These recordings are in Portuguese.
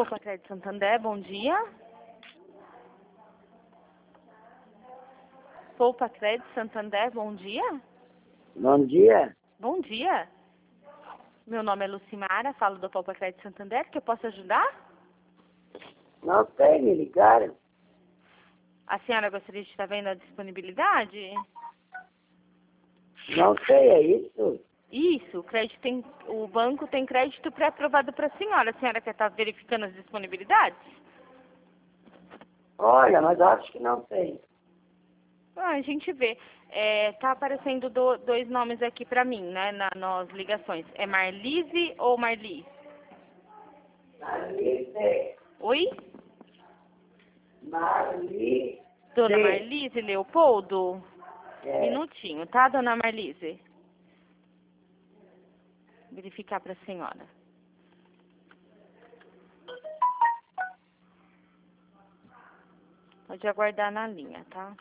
Poupa Crédito Santander, bom dia. Poupa Crédito Santander, bom dia. Bom dia. Bom dia. Meu nome é Lucimara, falo do Poupa Crédito Santander, que eu posso ajudar? Não sei, me ligaram. A senhora gostaria de estar vendo a disponibilidade? Não sei, é isso? Isso, o banco tem crédito pré-aprovado para a senhora. A senhora quer estar verificando as disponibilidades? Olha, mas acho que não sei. A gente vê. Tá aparecendo dois nomes aqui para mim, né, nas ligações. É Marlise ou Marli? Marli. Oi? Marli. Dona Marlise Leopoldo? É. Minutinho, tá, dona Marlise? Verificar para a senhora. Pode aguardar na linha, tá?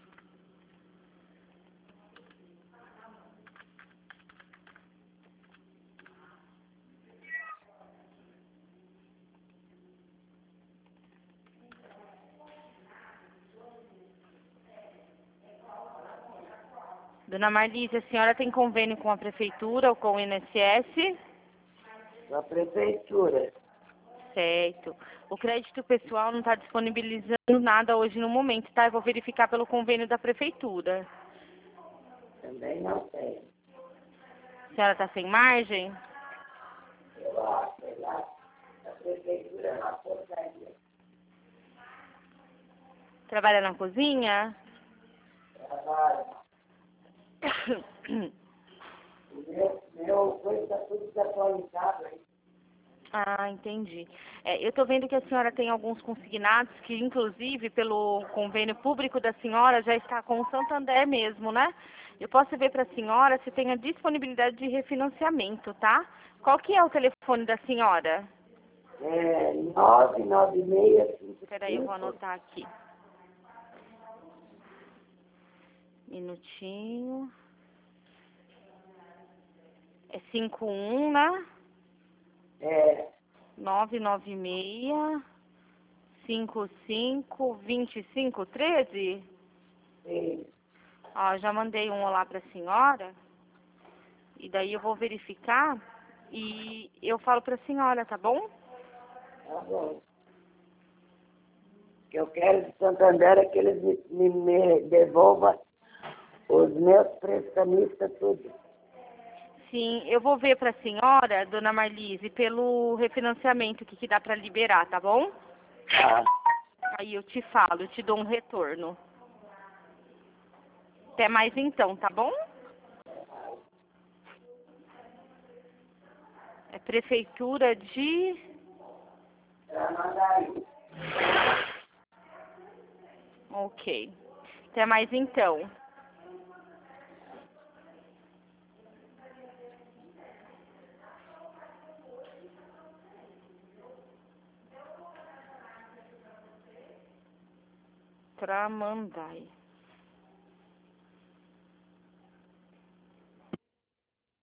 Dona Marlise, a senhora tem convênio com a prefeitura ou com o INSS? Da prefeitura. Certo. O crédito pessoal não está disponibilizando nada hoje no momento, tá? Eu vou verificar pelo convênio da prefeitura. Também não sei. A senhora está sem margem? Eu acho, sei lá. Da prefeitura é uma porcaria. Trabalha na cozinha? Trabalho. Meu coisa está tudo desatualizado aí. Ah, entendi. Eu estou vendo que a senhora tem alguns consignados que, inclusive, pelo convênio público da senhora, já está com o Santander mesmo, né? Eu posso ver para a senhora se tem a disponibilidade de refinanciamento, tá? Qual que é o telefone da senhora? É 99655. Espera aí, eu vou anotar aqui. Minutinho. É 51, né? É. 996 55 25 13? Sim. Ó, já mandei um olá para a senhora. E daí eu vou verificar e eu falo para a senhora, tá bom? Tá bom. O que eu quero de Santander é que eles me devolvam os meus prestamistas tudo. Sim, eu vou ver para a senhora, dona Marlise, pelo refinanciamento que dá para liberar, tá bom? Tá. Aí eu te falo, eu te dou um retorno. Até mais então, tá bom? É prefeitura de... Tramandaí. Ok. Até mais então. Tramandaí.